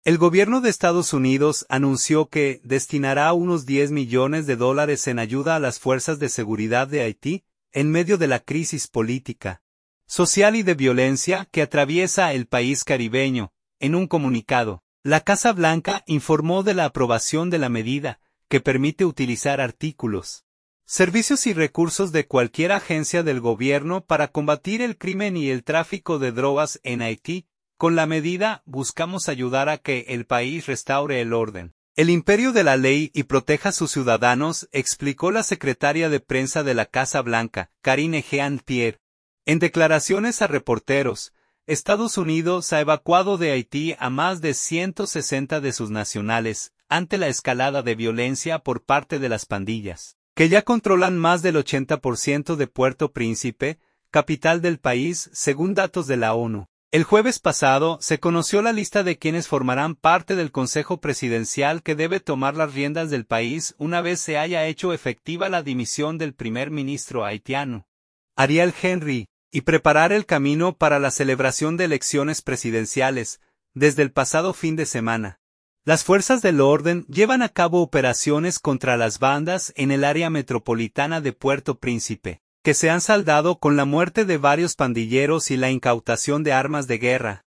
El gobierno de Estados Unidos anunció que destinará unos $10 millones en ayuda a las fuerzas de seguridad de Haití, en medio de la crisis política, social y de violencia que atraviesa el país caribeño. En un comunicado, la Casa Blanca informó de la aprobación de la medida, que permite utilizar artículos, servicios y recursos de cualquier agencia del gobierno para combatir el crimen y el tráfico de drogas en Haití. Con la medida, buscamos ayudar a que el país restaure el orden, el imperio de la ley y proteja a sus ciudadanos, explicó la secretaria de prensa de la Casa Blanca, Karine Jean-Pierre. En declaraciones a reporteros, Estados Unidos ha evacuado de Haití a más de 160 de sus nacionales, ante la escalada de violencia por parte de las pandillas, que ya controlan más del 80% de Puerto Príncipe, capital del país, según datos de la ONU. El jueves pasado se conoció la lista de quienes formarán parte del Consejo Presidencial que debe tomar las riendas del país una vez se haya hecho efectiva la dimisión del primer ministro haitiano, Ariel Henry, y preparar el camino para la celebración de elecciones presidenciales, desde el pasado fin de semana. Las fuerzas del orden llevan a cabo operaciones contra las bandas en el área metropolitana de Puerto Príncipe, que se han saldado con la muerte de varios pandilleros y la incautación de armas de guerra.